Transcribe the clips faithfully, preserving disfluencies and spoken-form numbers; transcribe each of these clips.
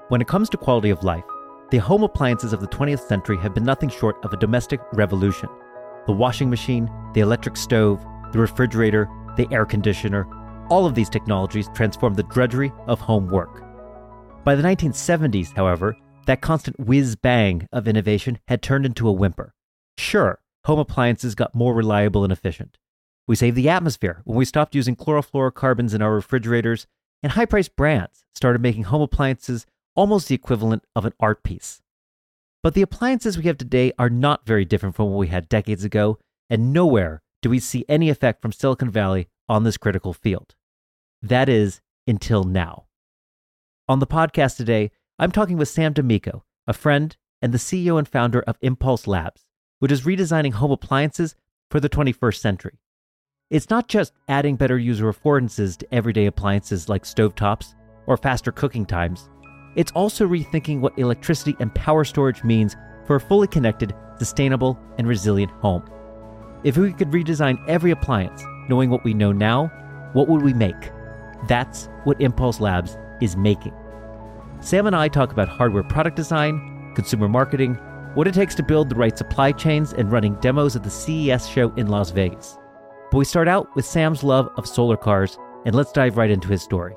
When it comes to quality of life, the home appliances of the twentieth century have been nothing short of a domestic revolution. The washing machine, the electric stove, the refrigerator, the air conditioner, all of these technologies transformed the drudgery of home work. By the nineteen seventies, however, that constant whiz-bang of innovation had turned into a whimper. Sure, home appliances got more reliable and efficient. We saved the atmosphere when we stopped using chlorofluorocarbons in our refrigerators, and high-priced brands started making home appliances almost the equivalent of an art piece. But the appliances we have today are not very different from what we had decades ago, and nowhere do we see any effect from Silicon Valley on this critical field. That is, until now. On the podcast today, I'm talking with Sam D'Amico, a friend and the C E O and founder of Impulse Labs, which is redesigning home appliances for the twenty-first century. It's not just adding better user affordances to everyday appliances like stovetops or faster cooking times. It's also rethinking what electricity and power storage means for a fully connected, sustainable, and resilient home. If we could redesign every appliance, knowing what we know now, what would we make? That's what Impulse Labs is making. Sam and I talk about hardware product design, consumer marketing, what it takes to build the right supply chains, and running demos at the C E S show in Las Vegas. But we start out with Sam's love of solar cars, and let's dive right into his story.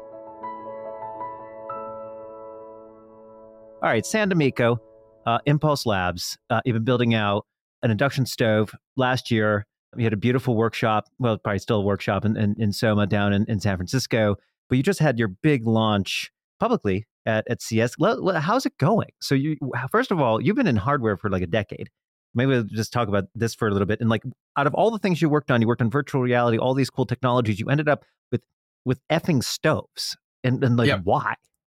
All right, Sam D'Amico, uh, Impulse Labs. Uh, you've been building out an induction stove. Last year, you had a beautiful workshop, well, probably still a workshop in, in, in Soma down in, in San Francisco, but you just had your big launch publicly at, at C E S. How's it going? So you, first of all, you've been in hardware for like a decade. Maybe we'll just talk about this for a little bit. And like, out of all the things you worked on, you worked on virtual reality, all these cool technologies, you ended up with with effing stoves. And, and like, yep. Why?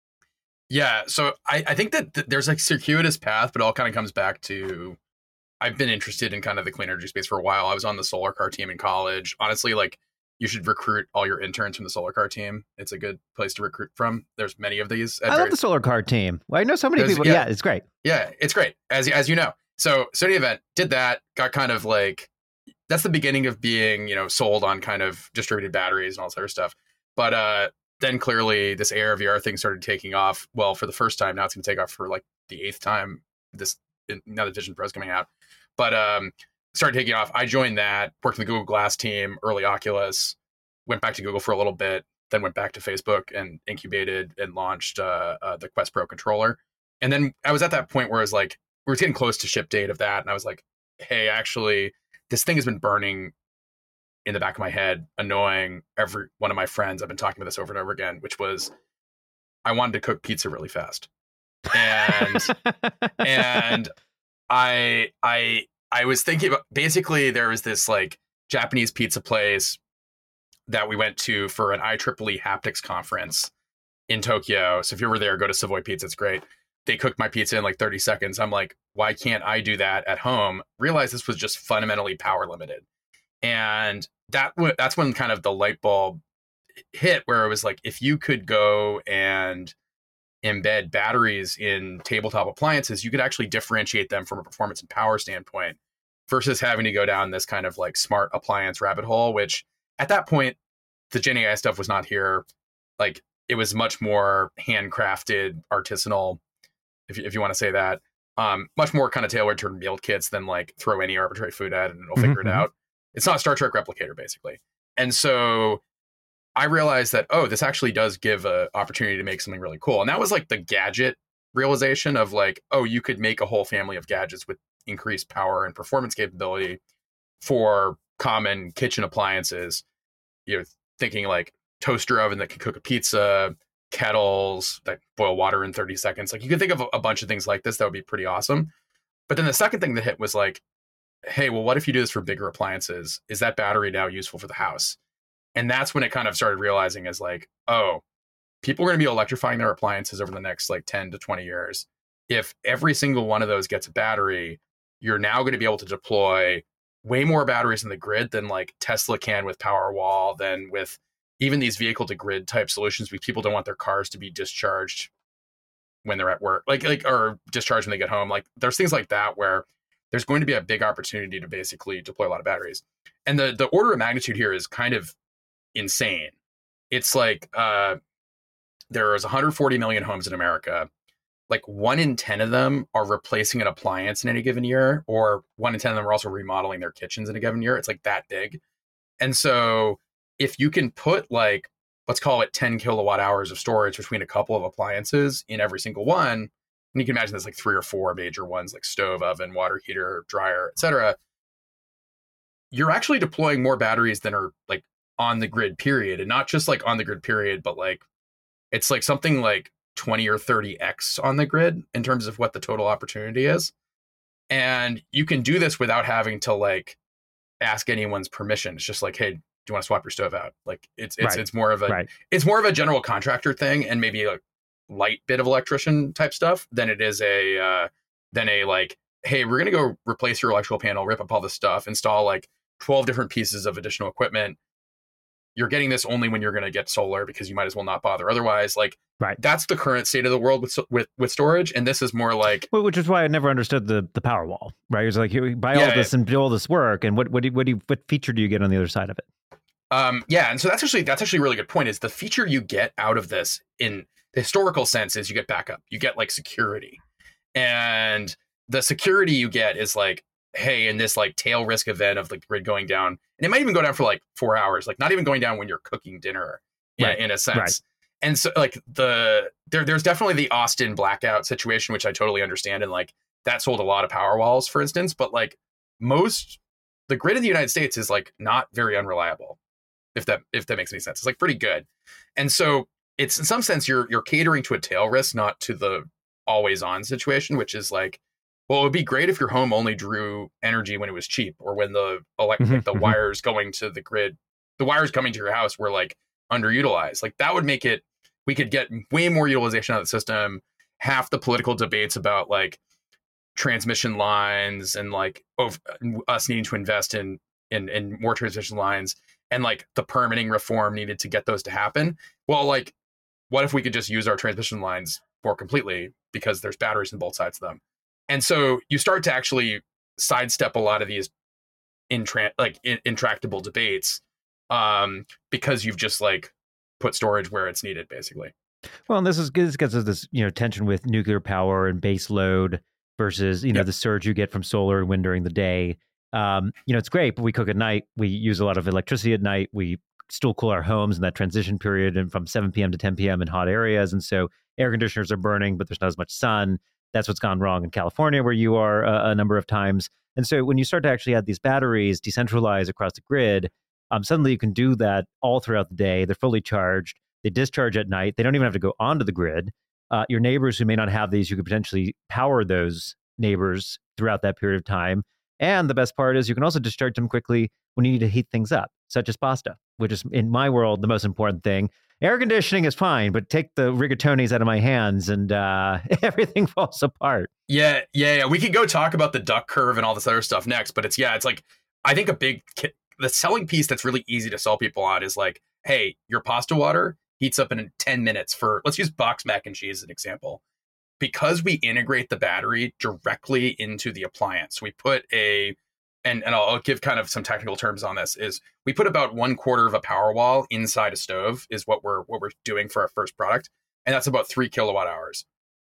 Yeah, so I, I think that th- there's like circuitous path, but it all kind of comes back to, I've been interested in kind of the clean energy space for a while. I was on the solar car team in college. Honestly, like, you should recruit all your interns from the solar car team. It's a good place to recruit from. There's many of these. I love the solar car team. Well, I know so many people. Yeah, yeah, it's great. Yeah, it's great, as as you know. So, so the event did that, got kind of like, that's the beginning of being, you know, sold on kind of distributed batteries and all this other stuff. But uh, then clearly this A R V R thing started taking off. Well, for the first time, now it's going to take off for like the eighth time. This now the Vision Pro is coming out, but um, started taking off. I joined that, worked in the Google Glass team, early Oculus, went back to Google for a little bit, then went back to Facebook and incubated and launched uh, uh, the Quest Pro controller. And then I was at that point where I was like, we were getting close to ship date of that, and I was like, hey, actually, this thing has been burning in the back of my head, annoying every one of my friends. I've been talking about this over and over again, which was I wanted to cook pizza really fast. And and I I I was thinking about, basically there was this like Japanese pizza place that we went to for an I triple E haptics conference in Tokyo. So if you're ever there, go to Savoy Pizza. It's great. They cooked my pizza in like thirty seconds. I'm like, why can't I do that at home? Realized this was just fundamentally power limited. And that w- that's when kind of the light bulb hit, where it was like, if you could go and embed batteries in tabletop appliances, you could actually differentiate them from a performance and power standpoint versus having to go down this kind of like smart appliance rabbit hole, which at that point, the Gen A I stuff was not here. Like, it was much more handcrafted, artisanal, if you, if you want to say that, um, much more kind of tailored to meal kits than like throw any arbitrary food at it and it'll mm-hmm. figure it out. It's not a Star Trek replicator, basically. And so I realized that, oh, this actually does give an opportunity to make something really cool. And that was like the gadget realization of like, oh, you could make a whole family of gadgets with increased power and performance capability for common kitchen appliances. You know, thinking like toaster oven that can cook a pizza, kettles that boil water in thirty seconds. Like, you could think of a bunch of things like this that would be pretty awesome. But then the second thing that hit was like, hey, well, what if you do this for bigger appliances? Is that battery now useful for the house? And that's when it kind of started realizing as like, oh, people are going to be electrifying their appliances over the next like ten to twenty years. If every single one of those gets a battery, you're now going to be able to deploy way more batteries in the grid than like Tesla can with Powerwall, than with even these vehicle to grid type solutions, because people don't want their cars to be discharged when they're at work, like, like, or discharged when they get home. Like, there's things like that where there's going to be a big opportunity to basically deploy a lot of batteries. And the, the order of magnitude here is kind of insane. It's like, uh, there's one hundred forty million homes in America. like one in ten of them are replacing an appliance in any given year, or one in ten of them are also remodeling their kitchens in a given year. It's like that big. And so if you can put like, let's call it ten kilowatt hours of storage between a couple of appliances in every single one, and you can imagine there's like three or four major ones like stove, oven, water heater, dryer, et cetera. You're actually deploying more batteries than are like on the grid period, and not just like on the grid period, but like it's like something like twenty or thirty x on the grid in terms of what the total opportunity is. And you can do this without having to like ask anyone's permission. It's just like, hey, do you want to swap your stove out? Like it's it's Right. it's more of a Right. it's more of a general contractor thing, and maybe a light bit of electrician type stuff than it is a uh than a like, hey, we're gonna go replace your electrical panel, rip up all this stuff, install like twelve different pieces of additional equipment. You're getting this only when you're going to get solar, because you might as well not bother otherwise. Like, Right. that's the current state of the world with with with storage, and this is more like, Well, which is why I never understood the the Powerwall, right? It's like, you buy all Yeah, this and do all this work, and what what do you, what do you, what feature do you get on the other side of it? um, yeah. And so that's actually that's actually a really good point. Is the feature you get out of this in the historical sense is you get backup, you get like security, and the security you get is like, hey, in this like tail risk event of the grid going down, and it might even go down for like four hours, like not even going down when you're cooking dinner, in, Right. in a sense. Right. And so like the there there's definitely the Austin blackout situation, which I totally understand, and like that sold a lot of power walls, for instance. But like most the grid in the United States is like not very unreliable, if that if that makes any sense. It's like pretty good. And so it's in some sense you're you're catering to a tail risk, not to the always on situation, which is like, well, it would be great if your home only drew energy when it was cheap, or when the elect- Mhm, like the mhm. wires going to the grid, the wires coming to your house were like underutilized. Like that would make it, we could get way more utilization out of the system. Half the political debates about like transmission lines and like of us needing to invest in in in more transmission lines, and like the permitting reform needed to get those to happen. Well, like, what if we could just use our transmission lines more completely, because there's batteries in both sides of them? And so you start to actually sidestep a lot of these intra- like in- intractable debates, um, because you've just like put storage where it's needed, basically. Well, and this is this gets us this, you know, tension with nuclear power and base load versus, you know, Yep. the surge you get from solar and wind during the day. Um, you know, it's great, but we cook at night. We use a lot of electricity at night. We still cool our homes in that transition period, and from seven p.m. to ten p.m. in hot areas. And so air conditioners are burning, but there's not as much sun. That's what's gone wrong in California, where you are a, a number of times. And so when you start to actually add these batteries decentralized across the grid, um, suddenly you can do that all throughout the day. They're fully charged. They discharge at night. They don't even have to go onto the grid. Uh, your neighbors who may not have these, you could potentially power those neighbors throughout that period of time. And the best part is you can also discharge them quickly when you need to heat things up, such as pasta, which is, in my world, the most important thing. Air conditioning is fine, but take the rigatonis out of my hands and uh, everything falls apart. Yeah, yeah, yeah. We could go talk about the duck curve and all this other stuff next, but it's, yeah, it's like, I think a big, the selling piece that's really easy to sell people on is like, hey, your pasta water heats up in ten minutes for, let's use box mac and cheese as an example. Because we integrate the battery directly into the appliance, we put a, and, and I'll, I'll give kind of some technical terms on this, is we put about one quarter of a power wall inside a stove is what we're, what we're doing for our first product. And that's about three kilowatt hours.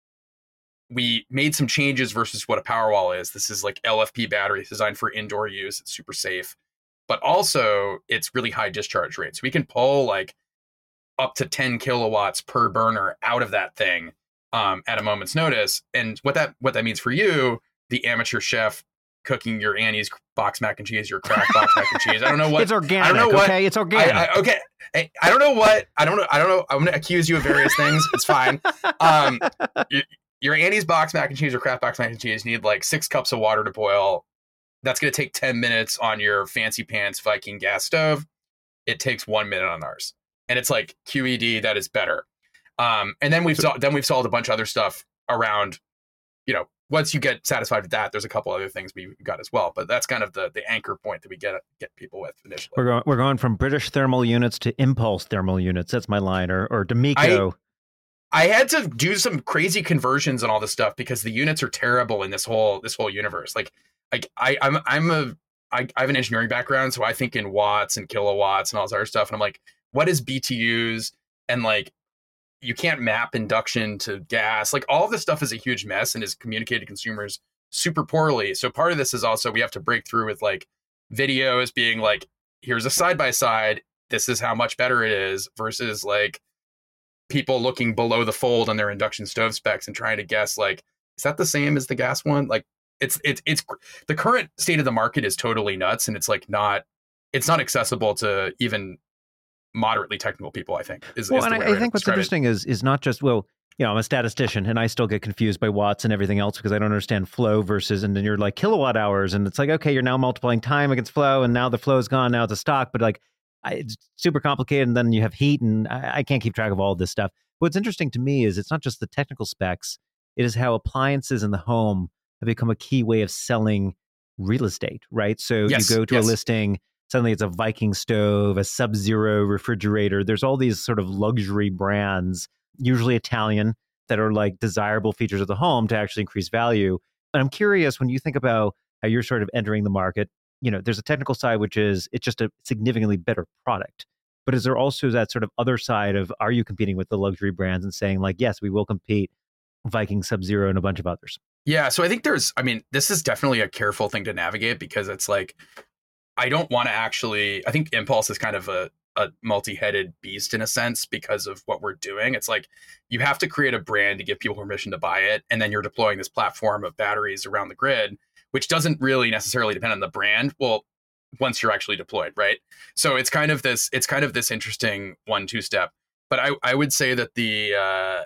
We made some changes versus what a Powerwall is. This is like L F P batteries designed for indoor use. It's super safe, but also it's really high discharge rate. So we can pull like up to ten kilowatts per burner out of that thing um, at a moment's notice. And what that what that means for you, the amateur chef cooking your Annie's box mac and cheese, your Kraft box mac and cheese. I don't know what It's organic. I don't know what, okay, it's organic. I, I, okay, I, I don't know what I don't know. I don't know. I'm going to accuse you of various things. It's fine. Um, you, Your Annie's box mac and cheese or Kraft box mac and cheese need like six cups of water to boil. That's going to take ten minutes on your fancy pants Viking gas stove. It takes one minute on ours, and it's like Q E D. That is better. Um, and then we've sol- then we've solved a bunch of other stuff around. You know, once you get satisfied with that, there's a couple other things we got as well. But that's kind of the the anchor point that we get get people with initially. We're going we're going from British thermal units to impulse thermal units. That's my line, or or D'Amico. I, I had to do some crazy conversions and all this stuff because the units are terrible in this whole this whole universe. Like, like I, I'm I'm a I, I have an engineering background, so I think in watts and kilowatts and all this other stuff. And I'm like, what is B T Us? And like, you can't map induction to gas. Like all of this stuff is a huge mess and is communicated to consumers super poorly. So part of this is also we have to break through with like videos being like, here's a side by side. This is how much better it is versus like people looking below the fold on their induction stove specs and trying to guess like, is that the same as the gas one? Like it's it's it's the current state of the market is totally nuts, and it's like not it's not accessible to even moderately technical people, I think. Is, well, is and I, I think what's interesting it. is is not just, well, you know, I'm a statistician and I still get confused by watts and everything else because I don't understand flow versus, and then you're like kilowatt hours, and it's like, okay, you're now multiplying time against flow, and now the flow is gone, now it's a stock, but like I, it's super complicated, and then you have heat, and I, I can't keep track of all of this stuff. What's interesting to me is it's not just the technical specs, it is how appliances in the home have become a key way of selling real estate, right? So yes, you go to yes. a listing, suddenly it's a Viking stove, a Sub-Zero refrigerator. There's all these sort of luxury brands, usually Italian, that are like desirable features of the home to actually increase value. And I'm curious, when you think about how you're sort of entering the market, you know, there's a technical side, which is it's just a significantly better product. But is there also that sort of other side of, are you competing with the luxury brands and saying like, yes, we will compete, Viking, Sub-Zero, and a bunch of others? Yeah. So I think there's, I mean, this is definitely a careful thing to navigate because it's like, I don't want to actually, I think Impulse is kind of a, a multi-headed beast in a sense because of what we're doing. It's like, you have to create a brand to give people permission to buy it. And then you're deploying this platform of batteries around the grid, which doesn't really necessarily depend on the brand. Well, once you're actually deployed, right? So it's kind of this, it's kind of this interesting one, two step. But I, I would say that the, uh,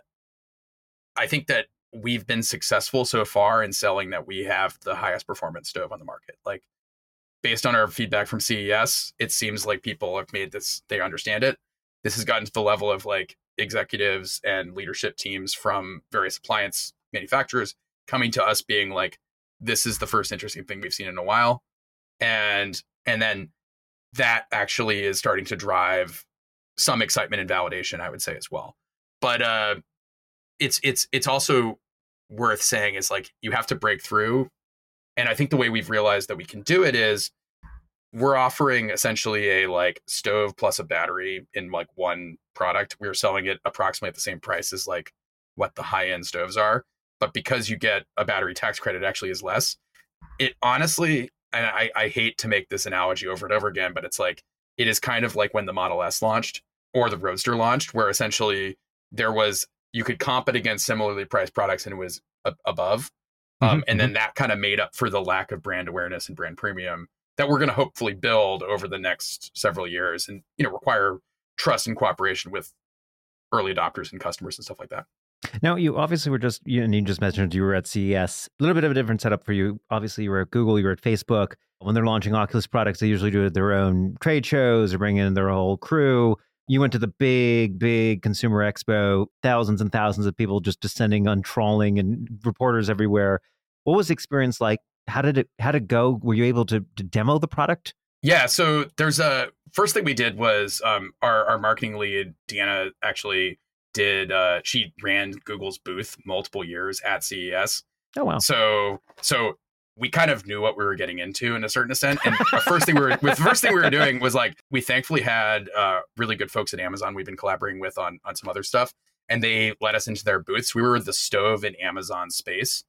I think that we've been successful so far in selling that we have the highest performance stove on the market. Like based on our feedback from C E S, it seems like people have made this, they understand it. This has gotten to the level of like executives and leadership teams from various appliance manufacturers coming to us being like, this is the first interesting thing we've seen in a while. And, and then that actually is starting to drive some excitement and validation, I would say as well. But, uh, it's, it's, it's also worth saying is like, you have to break through. And I think the way we've realized that we can do it is we're offering essentially a like stove plus a battery in like one product. We're selling it approximately at the same price as like what the high end stoves are. But because you get a battery tax credit, it actually is less. It honestly, and I, I hate to make this analogy over and over again, but it's like, it is kind of like when the Model S launched or the Roadster launched, where essentially there was, you could comp it against similarly priced products and it was a- above. Um, Mm-hmm. and then that kind of made up for the lack of brand awareness and brand premium that we're going to hopefully build over the next several years and, you know, require trust and cooperation with early adopters and customers and stuff like that. Now, you obviously were just, you, and you just mentioned you were at C E S, a little bit of a different setup for you. Obviously, you were at Google, you were at Facebook. When they're launching Oculus products, they usually do their own trade shows or bring in their whole crew. You went to the big, big consumer expo, thousands and thousands of people just descending on trawling and reporters everywhere. What was the experience like? How did it, how did it go? Were you able to, to demo the product? Yeah, so there's a first thing we did was um, our, our marketing lead, Deanna, actually did, uh, she ran Google's booth multiple years at C E S. Oh, wow. So, so we kind of knew what we were getting into in a certain extent. And the first thing we were, the first thing we were doing was like, we thankfully had uh, really good folks at Amazon we've been collaborating with on, on some other stuff. And they let us into their booths. We were the stove in Amazon space.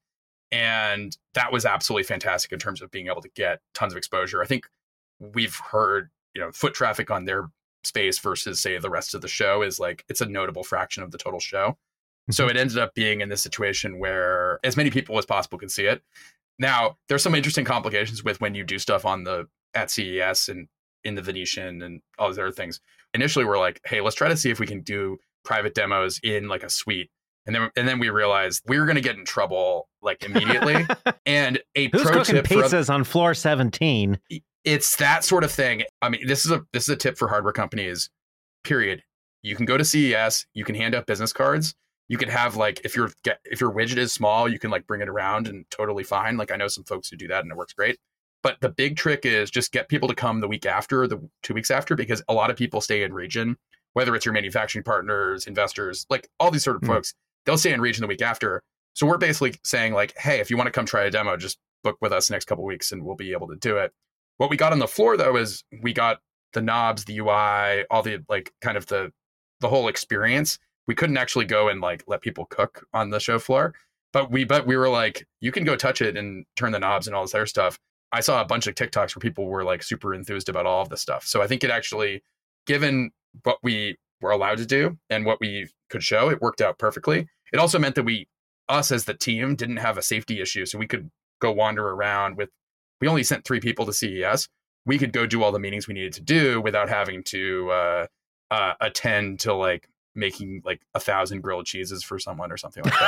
And that was absolutely fantastic in terms of being able to get tons of exposure. I think we've heard, you know, foot traffic on their space versus say the rest of the show is like, it's a notable fraction of the total show. Mm-hmm. So it ended up being in this situation where as many people as possible could see it. Now, there's some interesting complications with when you do stuff on the at C E S and in the Venetian and all these other things. Initially, we're like, hey, let's try to see if we can do private demos in like a suite. And then and then we realized we were going to get in trouble like immediately. And a Who's pro cooking tip pizzas for, on floor seventeen? It's that sort of thing. I mean, this is a this is a tip for hardware companies, period. You can go to C E S, you can hand out business cards. You can have like if your if your widget is small, you can like bring it around and totally fine. Like I know some folks who do that and it works great. But the big trick is just get people to come the week after, the two weeks after, because a lot of people stay in region, whether it's your manufacturing partners, investors, like all these sort of mm. folks, they'll stay in region the week after. So we're basically saying like, hey, if you want to come try a demo, just book with us the next couple of weeks and we'll be able to do it. What we got on the floor though is we got the knobs, the U I, all the like kind of the the whole experience. we couldn't actually go and like let people cook on the show floor. But we but we were like, you can go touch it and turn the knobs and all this other stuff. I saw a bunch of TikToks where people were like super enthused about all of this stuff. So I think it actually, given what we were allowed to do and what we could show, it worked out perfectly. It also meant that we, us as the team, didn't have a safety issue. So we could go wander around with, we only sent three people to C E S. We could go do all the meetings we needed to do without having to uh, uh, attend to like making like a thousand grilled cheeses for someone or something like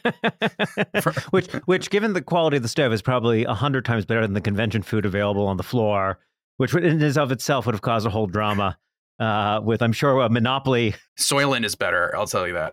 that. which, which, given the quality of the stove, is probably a hundred times better than the convention food available on the floor, which in and of itself would have caused a whole drama. Uh, with, I'm sure, a monopoly. Soylent is better. I'll tell you that.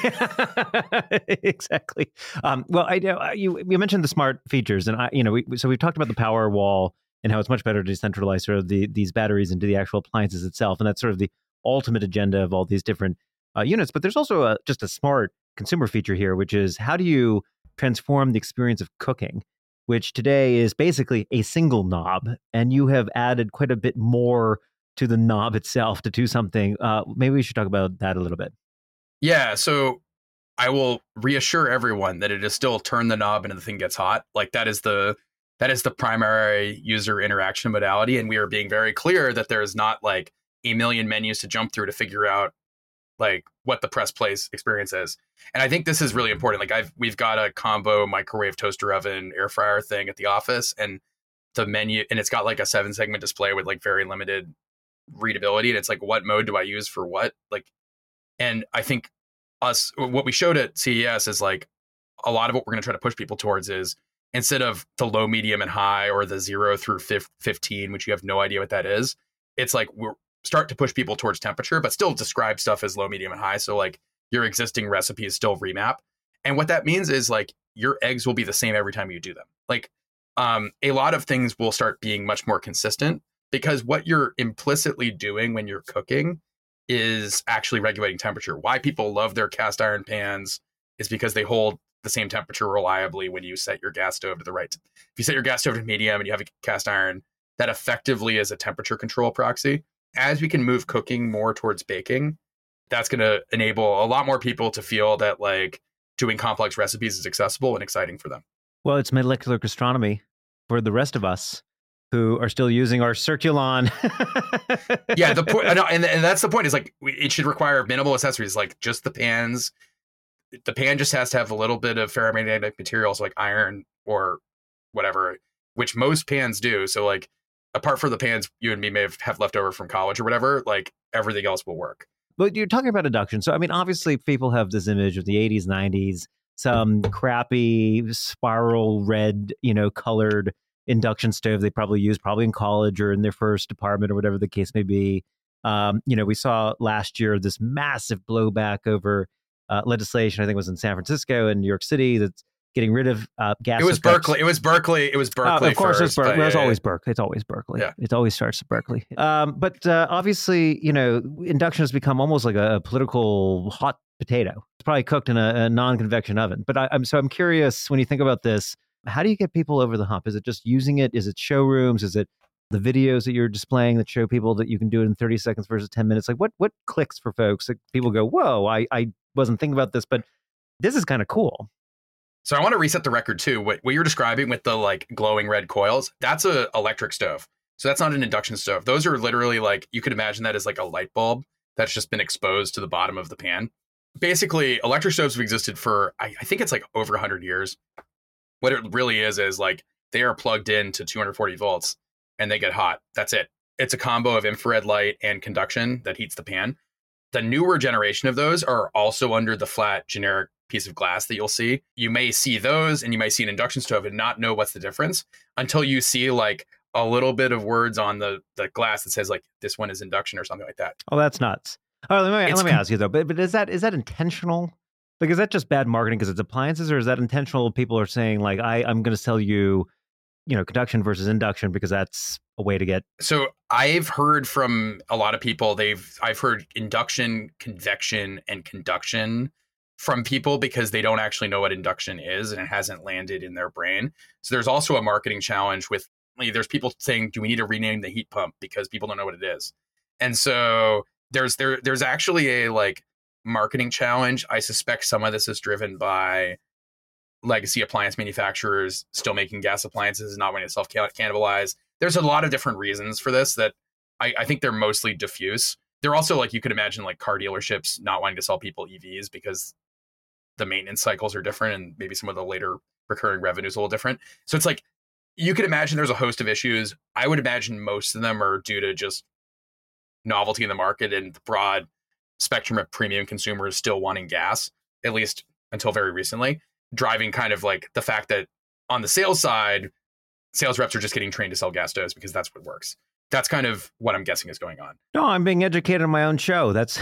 Yeah, exactly. Um, well, I know you you mentioned the smart features, and I, you know, we, so we've talked about the power wall and how it's much better to decentralize sort of the these batteries into the actual appliances itself, and that's sort of the ultimate agenda of all these different uh, units. But there's also a, just a smart consumer feature here, which is how do you transform the experience of cooking, which today is basically a single knob, and you have added quite a bit more to the knob itself to do something. Uh, maybe we should talk about that a little bit. Yeah, so I will reassure everyone that it is still turn the knob and the thing gets hot. Like that is the that is the primary user interaction modality, and we are being very clear that there is not like a million menus to jump through to figure out like what the press plays experience is. And I think this is really important. Like I've we've got a combo microwave toaster oven air fryer thing at the office, and the menu, and it's got like a seven segment display with like very limited readability, and it's like, what mode do I use for what? Like, and I think us what we showed at C E S is like a lot of what we're going to try to push people towards is instead of the low, medium, and high, or the zero through fifteen, which you have no idea what that is, it's like we're start to push people towards temperature, but still describe stuff as low, medium, and high. So like your existing recipes still remap. And what that means is like your eggs will be the same every time you do them. Like um, a lot of things will start being much more consistent, because what you're implicitly doing when you're cooking is actually regulating temperature. Why people love their cast iron pans is because they hold the same temperature reliably when you set your gas stove to the right. If you set your gas stove to medium and you have a cast iron, that effectively is a temperature control proxy. As we can move cooking more towards baking, that's going to enable a lot more people to feel that like doing complex recipes is accessible and exciting for them. Well, it's molecular gastronomy for the rest of us who are still using our Circulon. Yeah, the point, and, and that's the point, is like it should require minimal accessories, like just the pans. The pan just has to have a little bit of ferromagnetic materials like iron or whatever, which most pans do. So like apart from the pans you and me may have, have left over from college or whatever, like everything else will work. But you're talking about induction. So, I mean, obviously people have this image of the eighties, nineties, some crappy spiral red, you know, colored induction stove they probably used probably in college or in their first apartment or whatever the case may be. Um, you know, we saw last year this massive blowback over uh, legislation, I think it was in San Francisco and New York City, that's getting rid of uh, gas. It was effects. Berkeley. It was Berkeley. It was Berkeley. Uh, of course, first, it's Berkeley. But, It's yeah, always Berkeley. It's always Berkeley. Yeah. It always starts at Berkeley. Um, but uh, obviously, you know, induction has become almost like a, a political hot potato. It's probably cooked in a, a non-convection oven. But I, I'm so I'm curious, when you think about this, how do you get people over the hump? Is it just using it? Is it showrooms? Is it the videos that you're displaying that show people that you can do it in thirty seconds versus ten minutes? Like what what clicks for folks that people go, whoa, I, I wasn't thinking about this, but this is kind of cool. So I want to reset the record too. What, what you're describing with the like glowing red coils, that's a electric stove. So that's not an induction stove. Those are literally like, you could imagine that as like a light bulb that's just been exposed to the bottom of the pan. Basically, electric stoves have existed for, I, I think it's like over one hundred years. What it really is, is like they are plugged in to two hundred forty volts and they get hot. That's it. It's a combo of infrared light and conduction that heats the pan. The newer generation of those are also under the flat generic piece of glass that you'll see. You may see those and you may see an induction stove and not know what's the difference until you see like a little bit of words on the, the glass that says like this one is induction or something like that. Oh, that's nuts. Oh, let me, It's let me com- ask you though, but, but is that is that intentional? Like, is that just bad marketing because it's appliances, or is that intentional? People are saying like, I, I'm going to sell you, you know, conduction versus induction because that's a way to get. So I've heard from a lot of people, they've, I've heard induction, convection, and conduction from people because they don't actually know what induction is and it hasn't landed in their brain. So there's also a marketing challenge with, like, there's people saying, do we need to rename the heat pump because people don't know what it is? And so there's, there, there's actually a like marketing challenge. I suspect some of this is driven by legacy appliance manufacturers still making gas appliances and not wanting to self cannibalize. There's a lot of different reasons for this that I, I think they're mostly diffuse. They're also, like, you could imagine like car dealerships not wanting to sell people E Vs because the maintenance cycles are different and maybe some of the later recurring revenue is a little different. So it's like, you could imagine there's a host of issues. I would imagine most of them are due to just novelty in the market and the broad spectrum of premium consumers still wanting gas, at least until very recently, driving kind of like the fact that on the sales side, sales reps are just getting trained to sell gas stoves because that's what works. That's kind of what I'm guessing is going on. No, I'm being educated on my own show. That's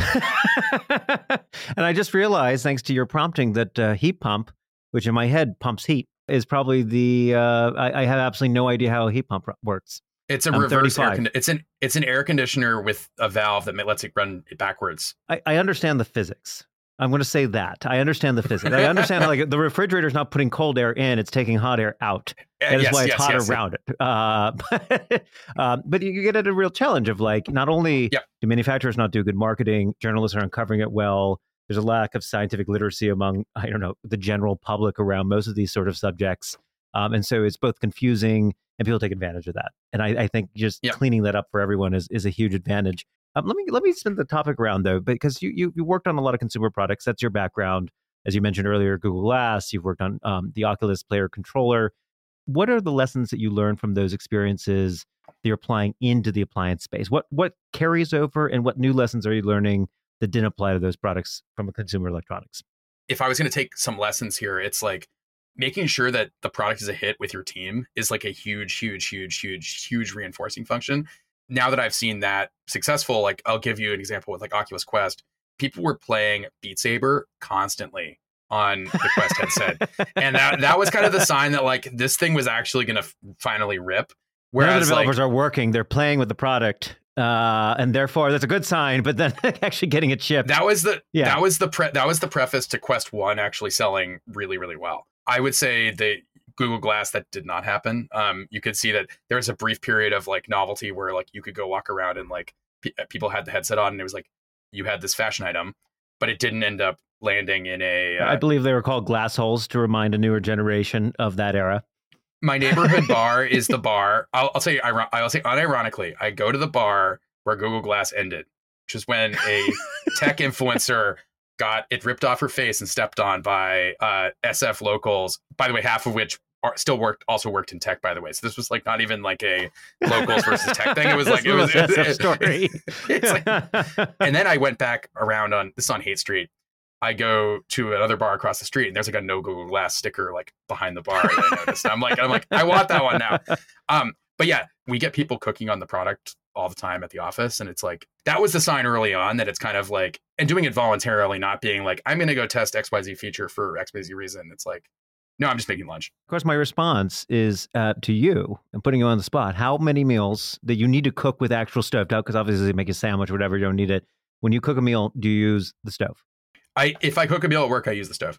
and I just realized, thanks to your prompting, that uh, heat pump, which in my head pumps heat, is probably the. Uh, I, I have absolutely no idea how a heat pump works. It's a I'm reverse air. thirty-five. Con- it's an it's an air conditioner with a valve that lets it run backwards. I, I understand the physics. I'm going to say that. I understand the physics. I understand how, like, the refrigerator's not putting cold air in; it's taking hot air out. That is yes, why it's yes, hot yes, around it. Uh, but, um, but you get at a real challenge of, like, not only Yep. do manufacturers not do good marketing, journalists are uncovering it well. There's a lack of scientific literacy among, I don't know, the general public around most of these sort of subjects. Um, and so it's both confusing and people take advantage of that. And I, I think just Yep. cleaning that up for everyone is, is a huge advantage. Um, let me let me spin the topic around, though, because you, you you worked on a lot of consumer products. That's your background. As you mentioned earlier, Google Glass, you've worked on um, the Oculus Player Controller. What are the lessons that you learned from those experiences that you're applying into the appliance space? What what carries over, and what new lessons are you learning that didn't apply to those products from a consumer electronics? If I was going to take some lessons here, it's like making sure that the product is a hit with your team is like a huge, huge, huge, huge, huge reinforcing function. Now that I've seen that successful, like, I'll give you an example with like Oculus Quest. People were playing Beat Saber constantly on the Quest headset. And that, that was kind of the sign that, like, this thing was actually going to f- finally rip. Whereas Whereas the developers like, are working, they're playing with the product. Uh, and therefore, that's a good sign. But then actually getting it shipped. that was the Yeah. that was the pre- that was the preface to Quest One actually selling really, really well. I would say the Google Glass, that did not happen. Um, you could see that there was a brief period of like novelty where like you could go walk around and like pe- people had the headset on and it was like you had this fashion item, but it didn't end up landing in a. Uh, I believe they were called glass holes to remind a newer generation of that era. my neighborhood bar is the bar. I'll, I'll say I'll say unironically, I go to the bar where Google Glass ended, which is when a tech influencer got it ripped off her face and stepped on by uh, S F locals. By the way, half of which are, still worked, also worked in tech. By the way, so this was like not even like a locals versus tech thing. It was like it was S F it, story. it's like, and then I went back around on this is on Haight Street. I go to another bar across the street, and there's like a no Google Glass sticker like behind the bar. That I noticed. I'm like, I'm like, I want that one now. Um, but yeah, we get people cooking on the product all the time at the office, and it's like that was the sign early on that it's kind of like, and doing it voluntarily, not being like, I'm going to go test X Y Z feature for X Y Z reason. It's like, no, I'm just making lunch. Of course, my response is uh, to you and putting you on the spot. How many meals that you need to cook with actual stovetop? Because obviously, they make a sandwich or whatever, you don't need it. When you cook a meal, do you use the stove? I if I cook a meal at work, I use the stove.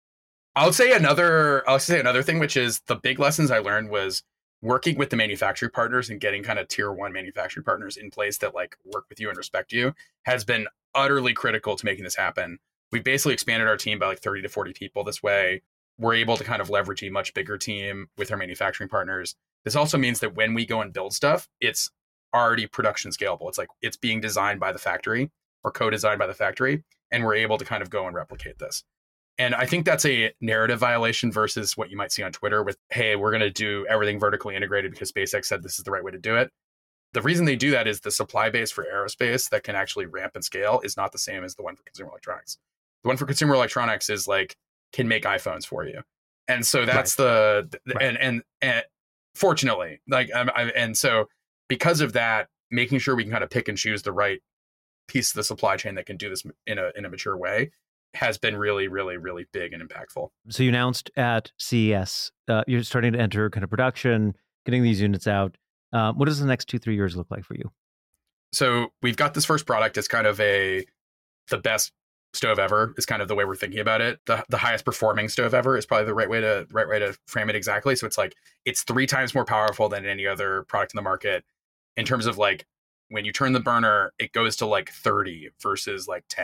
I'll say another. I'll say another thing, which is the big lessons I learned was working with the manufacturing partners and getting kind of tier one manufacturing partners in place that like work with you and respect you has been utterly critical to making this happen. We basically expanded our team by like thirty to forty people this way. We're able to kind of leverage a much bigger team with our manufacturing partners. This also means that when we go and build stuff, it's already production scalable. It's like it's being designed by the factory or co-designed by the factory, and we're able to kind of go and replicate this. And I think that's a narrative violation versus what you might see on Twitter with, hey, we're going to do everything vertically integrated because SpaceX said this is the right way to do it. The reason they do that is the supply base for aerospace that can actually ramp and scale is not the same as the one for consumer electronics. The one for consumer electronics is like, can make iPhones for you. And so that's right. the, the right. and, and, and fortunately, like, I'm, I, and so because of that, making sure we can kind of pick and choose the right piece of the supply chain that can do this in a, in a mature way has been really, really, really big and impactful. So you announced at C E S, uh, you're starting to enter kind of production, getting these units out. Uh, what does the next two, three years look like for you? So we've got this first product. It's kind of a, the best stove ever is kind of the way we're thinking about it. The the highest performing stove ever is probably the right way to right way to frame it exactly. So it's like, it's three times more powerful than any other product in the market in terms of like, when you turn the burner, it goes to like thirty versus like ten.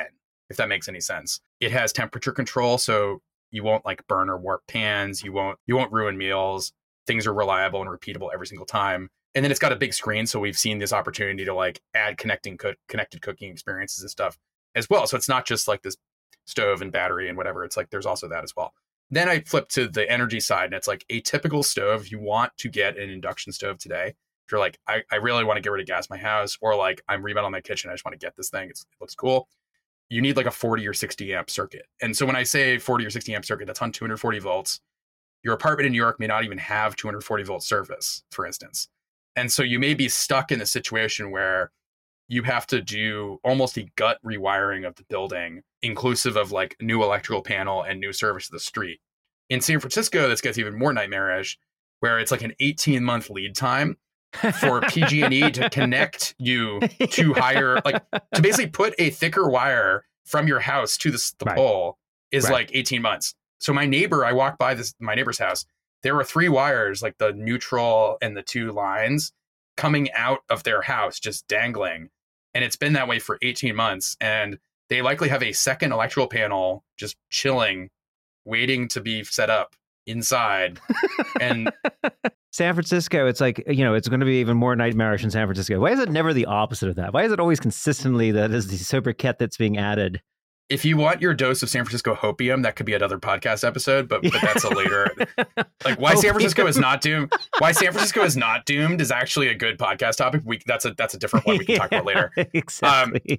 if that makes any sense. It has temperature control, so you won't like burn or warp pans. You won't you won't ruin meals. Things are reliable and repeatable every single time. And then it's got a big screen, so we've seen this opportunity to like add connecting co- connected cooking experiences and stuff as well. So it's not just like this stove and battery and whatever. It's like there's also that as well. Then I flip to the energy side, and it's like a typical stove. If you want to get an induction stove today, if you're like, I, I really want to get rid of gas in my house, or like I'm remodeling my kitchen, I just want to get this thing, it's, it looks cool. You need like a forty or sixty amp circuit. And so when I say forty or sixty amp circuit, that's on two hundred forty volts. Your apartment in New York may not even have two hundred forty volt service, for instance. And so you may be stuck in a situation where you have to do almost a gut rewiring of the building, inclusive of like new electrical panel and new service to the street. In San Francisco, this gets even more nightmarish, where it's like an eighteen month lead time for P G and E to connect you to higher, like to basically put a thicker wire from your house to the, the right. pole is right. like eighteen months. So my neighbor, I walked by this my neighbor's house. There were three wires, like the neutral and the two lines, coming out of their house, just dangling. And it's been that way for eighteen months. And they likely have a second electrical panel just chilling, waiting to be set up inside. And San Francisco, it's like, you know, it's going to be even more nightmarish in San Francisco. Why is it never the opposite of that? Why is it always consistently that is the sobriquet that's being added? If you want your dose of San Francisco hopium, that could be another podcast episode, but, but that's a later, like why San Francisco is not doomed. Why San Francisco is not doomed is actually a good podcast topic. We that's a that's a different one we can yeah, talk about later. Exactly. Um,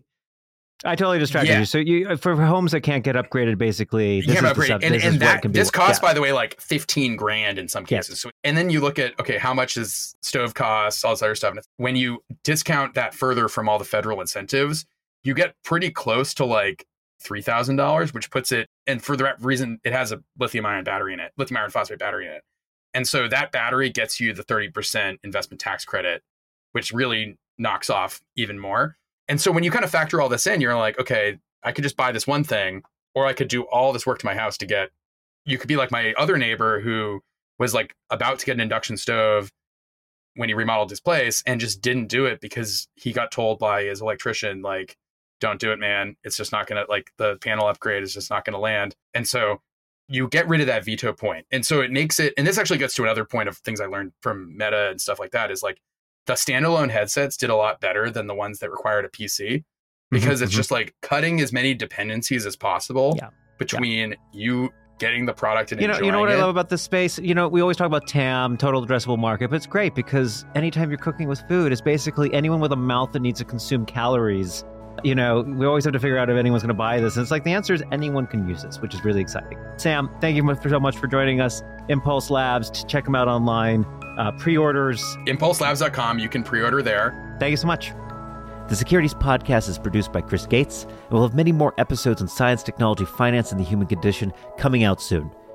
I totally distracted yeah. you. So you for homes that can't get upgraded, basically, this you can't is upgrade, the and, this and is that can be, this costs, yeah. by the way, like fifteen grand in some cases. Yes. So, and then you look at okay, how much is stove costs, all this other stuff. And when you discount that further from all the federal incentives, you get pretty close to like three thousand dollars, which puts it, and for the reason it has a lithium ion battery in it, lithium iron phosphate battery in it. And so that battery gets you the thirty percent investment tax credit, which really knocks off even more. And so when you kind of factor all this in, you're like, okay, I could just buy this one thing, or I could do all this work to my house to get, you could be like my other neighbor who was like about to get an induction stove when he remodeled his place and just didn't do it because he got told by his electrician, like, don't do it, man. It's just not going to, like, the panel upgrade is just not going to land. And so you get rid of that veto point. And so it makes it, and this actually gets to another point of things I learned from Meta and stuff like that, is like the standalone headsets did a lot better than the ones that required a P C, because mm-hmm, it's mm-hmm. just like cutting as many dependencies as possible yeah. between yeah. you getting the product and you know, enjoying you know what it. I love about this space? You know, we always talk about T A M, total addressable market, but it's great because anytime you're cooking with food, it's basically anyone with a mouth that needs to consume calories. You know, we always have to figure out if anyone's going to buy this. And it's like the answer is anyone can use this, which is really exciting. Sam, thank you so much for joining us. Impulse Labs, check them out online. Uh, pre-orders. impulse labs dot com. You can pre-order there. Thank you so much. The Securities Podcast is produced by Chris Gates, and we'll have many more episodes on science, technology, finance, and the human condition coming out soon.